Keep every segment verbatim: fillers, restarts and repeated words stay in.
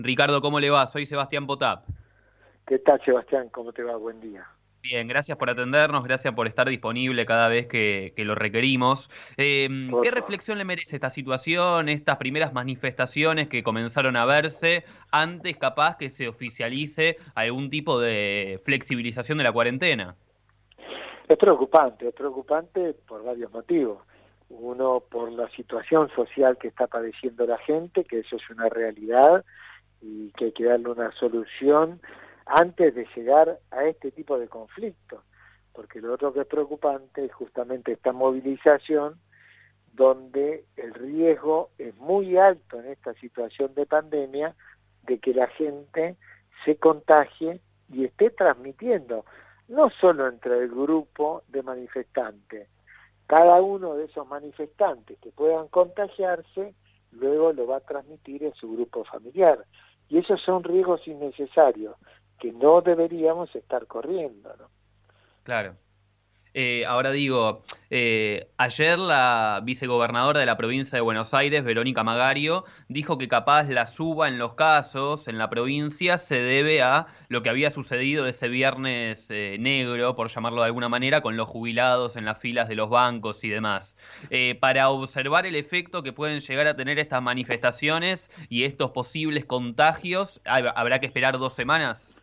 Ricardo, ¿cómo le va? Soy Sebastián Potap. ¿Qué tal, Sebastián? ¿Cómo te va? Buen día. Bien, gracias por atendernos, gracias por estar disponible cada vez que, que lo requerimos. Eh, Por ¿qué favor. reflexión le merece esta situación, estas primeras manifestaciones que comenzaron a verse antes capaz que se oficialice algún tipo de flexibilización de la cuarentena? Es preocupante, es preocupante por varios motivos. Uno, por la situación social que está padeciendo la gente, que eso es una realidad y que hay que darle una solución antes de llegar a este tipo de conflictos. Porque lo otro que es preocupante es justamente esta movilización donde el riesgo es muy alto en esta situación de pandemia de que la gente se contagie y esté transmitiendo, no solo entre el grupo de manifestantes, cada uno de esos manifestantes que puedan contagiarse, luego lo va a transmitir en su grupo familiar. Y esos son riesgos innecesarios que no deberíamos estar corriendo, ¿no? Claro. Eh, ahora digo, eh, ayer la vicegobernadora de la provincia de Buenos Aires, Verónica Magario, dijo que capaz la suba en los casos en la provincia se debe a lo que había sucedido ese viernes eh, negro, por llamarlo de alguna manera, con los jubilados en las filas de los bancos y demás. Eh, para observar el efecto que pueden llegar a tener estas manifestaciones y estos posibles contagios, hab- ¿habrá que esperar dos semanas?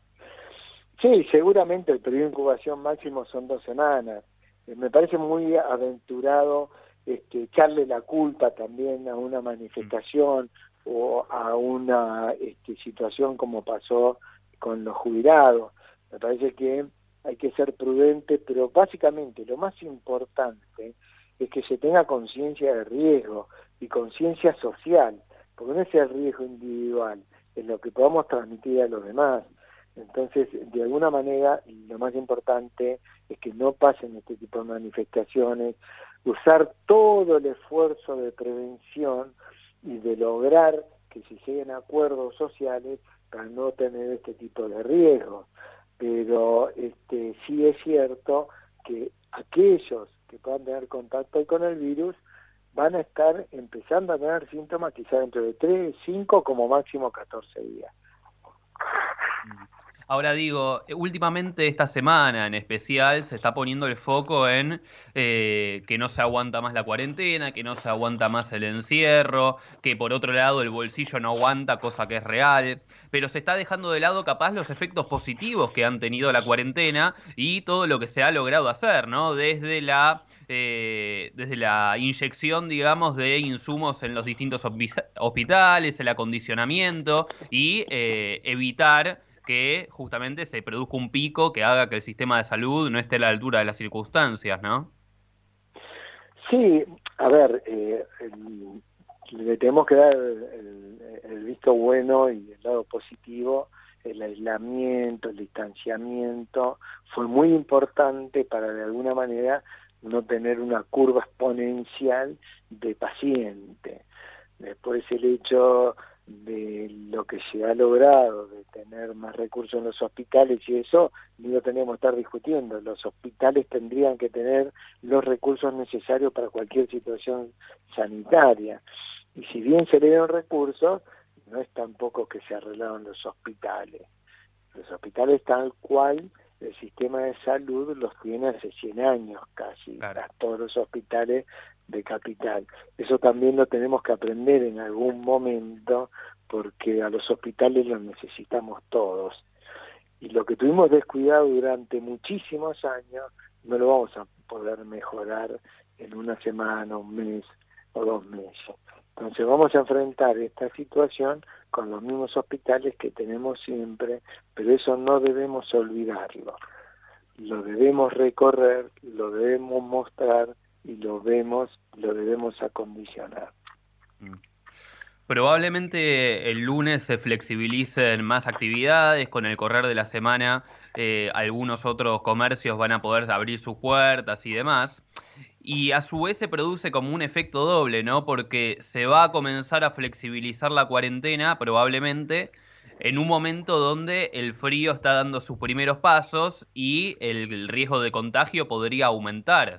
Sí, seguramente el periodo de incubación máximo son dos semanas. Eh, me parece muy aventurado este, echarle la culpa también a una Mm. manifestación o a una este, situación como pasó con los jubilados. Me parece que hay que ser prudente, pero básicamente lo más importante es que se tenga conciencia de riesgo y conciencia social, porque no es el riesgo individual, es lo que podamos transmitir a los demás. Entonces, de alguna manera, lo más importante es que no pasen este tipo de manifestaciones, usar todo el esfuerzo de prevención y de lograr que se lleguen a acuerdos sociales para no tener este tipo de riesgos. Pero este, sí es cierto que aquellos que puedan tener contacto con el virus van a estar empezando a tener síntomas quizá dentro de tres, cinco, como máximo catorce días. Mm. Ahora digo, eh, últimamente esta semana en especial se está poniendo el foco en eh, que no se aguanta más la cuarentena, que no se aguanta más el encierro, que por otro lado el bolsillo no aguanta, cosa que es real, pero se está dejando de lado capaz los efectos positivos que han tenido la cuarentena y todo lo que se ha logrado hacer, ¿no? Desde la, eh, desde la inyección, digamos, de insumos en los distintos hospi- hospitales, el acondicionamiento y eh, evitar que justamente se produzca un pico que haga que el sistema de salud no esté a la altura de las circunstancias, ¿no? Sí, a ver, eh, el- le tenemos que dar el, el visto bueno y el lado positivo. El aislamiento, el distanciamiento fue muy importante para de alguna manera no tener una curva exponencial de paciente. Después el hecho de lo que se ha logrado, de tener más recursos en los hospitales y eso, ni lo tenemos que estar discutiendo. Los hospitales tendrían que tener los recursos necesarios para cualquier situación sanitaria. Y si bien se le dieron recursos, no es tampoco que se arreglaron los hospitales. Los hospitales tal cual el sistema de salud los tiene hace cien años casi, Claro. a todos los hospitales de capital. Eso también lo tenemos que aprender en algún momento porque a los hospitales los necesitamos todos. Y lo que tuvimos descuidado durante muchísimos años no lo vamos a poder mejorar en una semana, un mes o dos meses. Entonces vamos a enfrentar esta situación con los mismos hospitales que tenemos siempre, pero eso no debemos olvidarlo. Lo debemos recorrer, lo debemos mostrar y lo vemos, lo debemos acondicionar. Mm. Probablemente el lunes se flexibilicen más actividades, con el correr de la semana eh, algunos otros comercios van a poder abrir sus puertas y demás. Y a su vez se produce como un efecto doble, ¿no? Porque se va a comenzar a flexibilizar la cuarentena probablemente en un momento donde el frío está dando sus primeros pasos y el, el riesgo de contagio podría aumentar.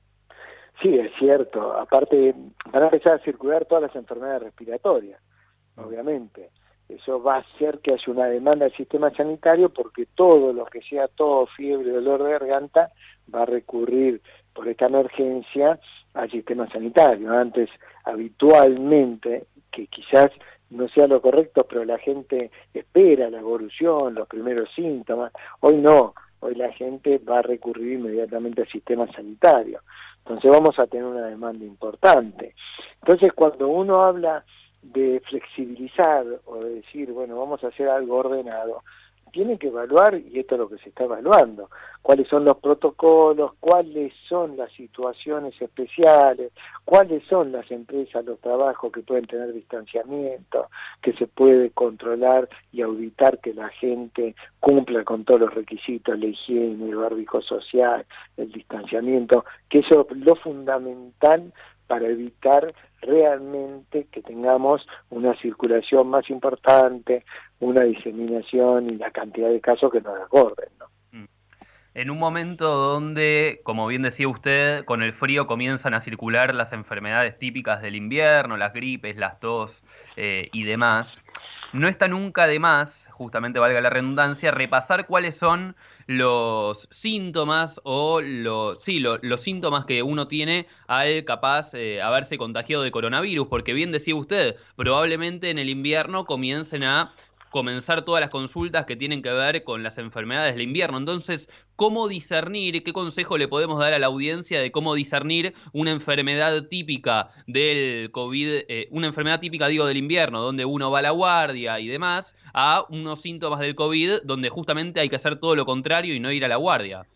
Sí, es cierto. Aparte, van a empezar a circular todas las enfermedades respiratorias. obviamente. Eso va a hacer que haya una demanda del sistema sanitario porque todo lo que sea todo fiebre, dolor de garganta, va a recurrir por esta emergencia al sistema sanitario. Antes, habitualmente, que quizás no sea lo correcto, pero la gente espera la evolución, los primeros síntomas. Hoy no, hoy la gente va a recurrir inmediatamente al sistema sanitario. Entonces vamos a tener una demanda importante. Entonces cuando uno habla de flexibilizar o de decir, bueno, vamos a hacer algo ordenado, tiene que evaluar, y esto es lo que se está evaluando, cuáles son los protocolos, cuáles son las situaciones especiales, cuáles son las empresas, los trabajos que pueden tener distanciamiento, que se puede controlar y auditar que la gente cumpla con todos los requisitos, la higiene, el barbijo social, el distanciamiento, que eso es lo fundamental para evitar realmente que tengamos una circulación más importante, una diseminación y la cantidad de casos que nos desborden, ¿no? En un momento donde, como bien decía usted, con el frío comienzan a circular las enfermedades típicas del invierno, las gripes, las tos eh, y demás, no está nunca de más, justamente valga la redundancia, repasar cuáles son los síntomas o los, sí, lo, los síntomas que uno tiene al capaz eh, haberse contagiado de coronavirus, porque bien decía usted, probablemente en el invierno comiencen a comenzar todas las consultas que tienen que ver con las enfermedades del invierno. Entonces, ¿cómo discernir, qué consejo le podemos dar a la audiencia de cómo discernir una enfermedad típica del COVID, eh, una enfermedad típica, digo, del invierno, donde uno va a la guardia y demás, a unos síntomas del COVID donde justamente hay que hacer todo lo contrario y no ir a la guardia?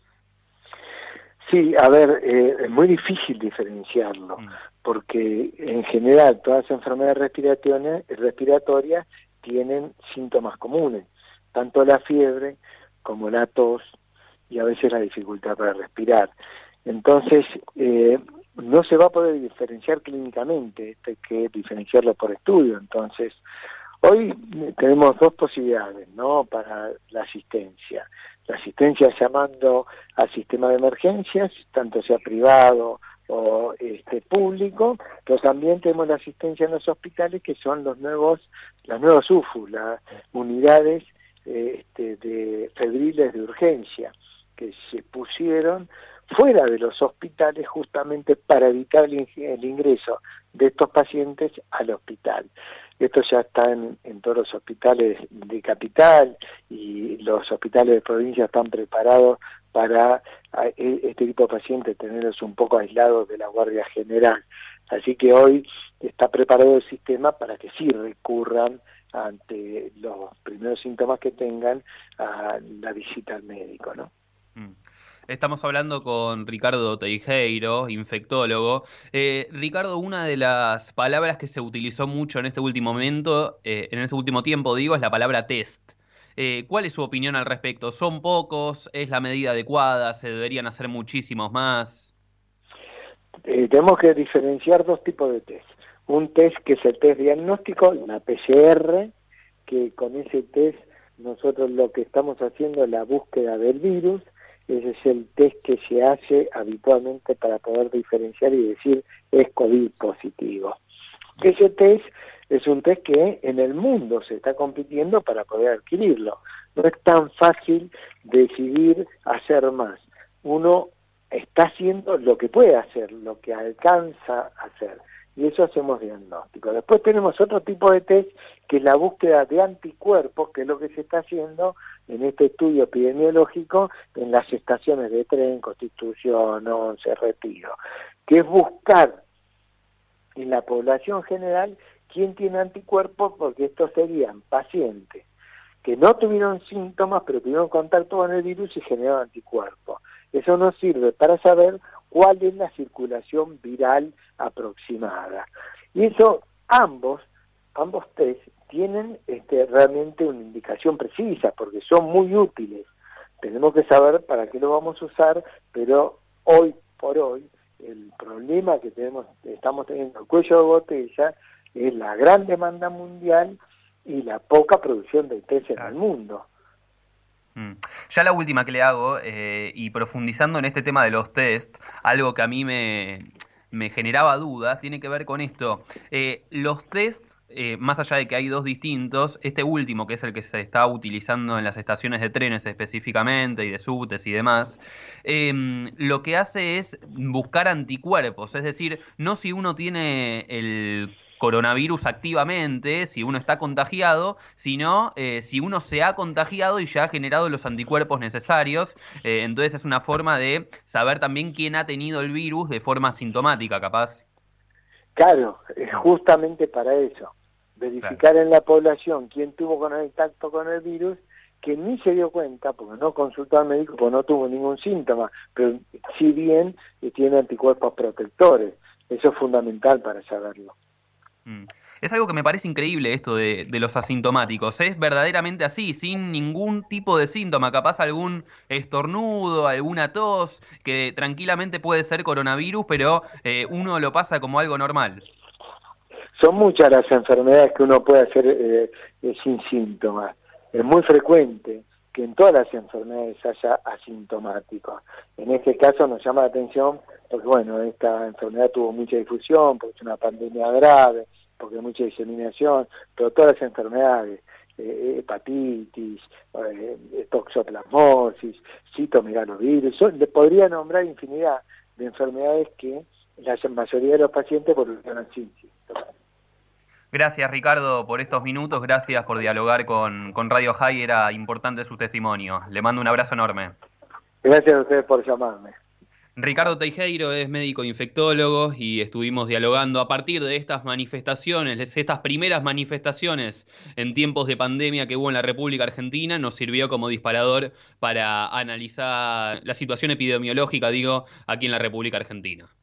Sí, a ver, eh, es muy difícil diferenciarlo, mm. porque en general todas las enfermedades respiratorias, respiratorias tienen síntomas comunes, tanto la fiebre como la tos y a veces la dificultad para respirar. Entonces, eh, no se va a poder diferenciar clínicamente, esto hay que diferenciarlo por estudio. Entonces, hoy tenemos dos posibilidades, ¿no?, para la asistencia. La asistencia llamando al sistema de emergencias, tanto sea privado o este público, pero también tenemos la asistencia en los hospitales, que son los nuevos, las nuevas U F U, las unidades eh, este, de febriles de urgencia, que se pusieron fuera de los hospitales justamente para evitar el, el ingreso de estos pacientes al hospital. Esto ya está en, en todos los hospitales de capital, y los hospitales de provincia están preparados para a, este tipo de pacientes tenerlos un poco aislados de la Guardia General. Así que hoy está preparado el sistema para que sí recurran ante los primeros síntomas que tengan a la visita al médico, ¿no? Mm. Estamos hablando con Ricardo Teijeiro, infectólogo. Eh, Ricardo, una de las palabras que se utilizó mucho en este último momento, eh, en este último tiempo, digo, es la palabra test. Eh, ¿Cuál es su opinión al respecto? ¿Son pocos? ¿Es la medida adecuada? ¿Se deberían hacer muchísimos más? Eh, tenemos que diferenciar dos tipos de test. Un test que es el test diagnóstico, la P C R, que con ese test nosotros lo que estamos haciendo es la búsqueda del virus. Ese es el test que se hace habitualmente para poder diferenciar y decir es COVID positivo. Ese test es un test que en el mundo se está compitiendo para poder adquirirlo. No es tan fácil decidir hacer más. Uno está haciendo lo que puede hacer, lo que alcanza a hacer. Y eso hacemos diagnóstico. Después tenemos otro tipo de test, que es la búsqueda de anticuerpos, que es lo que se está haciendo en este estudio epidemiológico en las estaciones de tren, Constitución, Once, Retiro, que es buscar en la población general quién tiene anticuerpos, porque estos serían pacientes que no tuvieron síntomas, pero tuvieron contacto con el virus y generaron anticuerpos. Eso nos sirve para saber cuál es la circulación viral aproximada. Y eso, ambos, ambos test tienen este, realmente una indicación precisa, porque son muy útiles. Tenemos que saber para qué lo vamos a usar, pero hoy por hoy, el problema que tenemos, estamos teniendo el cuello de botella, es la gran demanda mundial y la poca producción de test en el mundo. Mm. Ya la última que le hago, eh, y profundizando en este tema de los test, algo que a mí me, me generaba dudas tiene que ver con esto. Eh, los test, eh, más allá de que hay dos distintos, este último, que es el que se está utilizando en las estaciones de trenes específicamente y de subtes y demás, eh, lo que hace es buscar anticuerpos, es decir, no si uno tiene el coronavirus activamente, si uno está contagiado, sino eh, si uno se ha contagiado y ya ha generado los anticuerpos necesarios. Eh, entonces es una forma de saber también quién ha tenido el virus de forma asintomática, capaz. Claro, es justamente para eso, verificar claro. en la población quién tuvo contacto con el virus, que ni se dio cuenta, porque no consultó al médico, porque no tuvo ningún síntoma, pero si bien tiene anticuerpos protectores. Eso es fundamental para saberlo. Mm. Es algo que me parece increíble esto de, de los asintomáticos. Es verdaderamente así, sin ningún tipo de síntoma. Capaz algún estornudo, alguna tos, que tranquilamente puede ser coronavirus, pero eh, uno lo pasa como algo normal. Son muchas las enfermedades que uno puede hacer eh, eh, sin síntomas. Es muy frecuente que en todas las enfermedades haya asintomáticos. En este caso nos llama la atención porque, bueno, esta enfermedad tuvo mucha difusión, porque es una pandemia grave, porque hay mucha diseminación, pero todas las enfermedades, eh, hepatitis, eh, toxoplasmosis, citomegalovirus, son, le podría nombrar infinidad de enfermedades que la mayoría de los pacientes evolucionan sin síntomas. Gracias, Ricardo, por estos minutos. Gracias por dialogar con, con Radio High. Era importante su testimonio. Le mando un abrazo enorme. Gracias a ustedes por llamarme. Ricardo Teijeiro es médico infectólogo y estuvimos dialogando a partir de estas manifestaciones, estas primeras manifestaciones en tiempos de pandemia que hubo en la República Argentina. Nos sirvió como disparador para analizar la situación epidemiológica, digo, aquí en la República Argentina.